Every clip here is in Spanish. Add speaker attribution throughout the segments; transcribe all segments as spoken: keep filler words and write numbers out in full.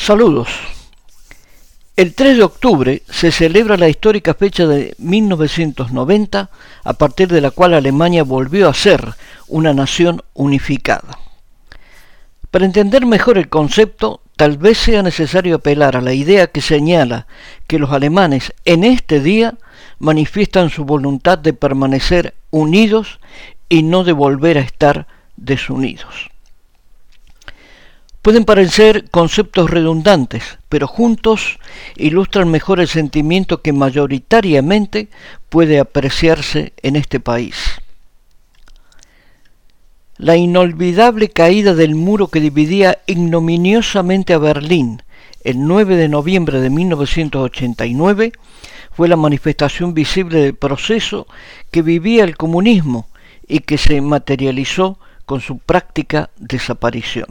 Speaker 1: Saludos. El tres de octubre se celebra la histórica fecha de mil novecientos noventa, a partir de la cual Alemania volvió a ser una nación unificada. Para entender mejor el concepto, tal vez sea necesario apelar a la idea que señala que los alemanes en este día manifiestan su voluntad de permanecer unidos y no de volver a estar desunidos. Pueden parecer conceptos redundantes, pero juntos ilustran mejor el sentimiento que mayoritariamente puede apreciarse en este país. La inolvidable caída del muro que dividía ignominiosamente a Berlín el nueve de noviembre de mil novecientos ochenta y nueve fue la manifestación visible del proceso que vivía el comunismo y que se materializó con su práctica desaparición.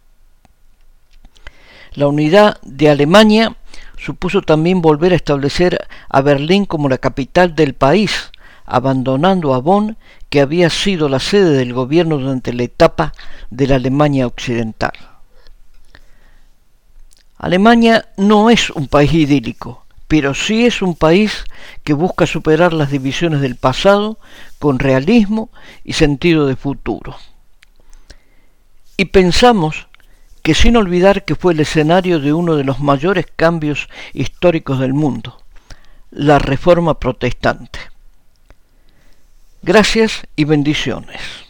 Speaker 1: La unidad de Alemania supuso también volver a establecer a Berlín como la capital del país, abandonando a Bonn, que había sido la sede del gobierno durante la etapa de la Alemania occidental. Alemania no es un país idílico, pero sí es un país que busca superar las divisiones del pasado con realismo y sentido de futuro. Y pensamos que sin olvidar que fue el escenario de uno de los mayores cambios históricos del mundo, la Reforma Protestante. Gracias y bendiciones.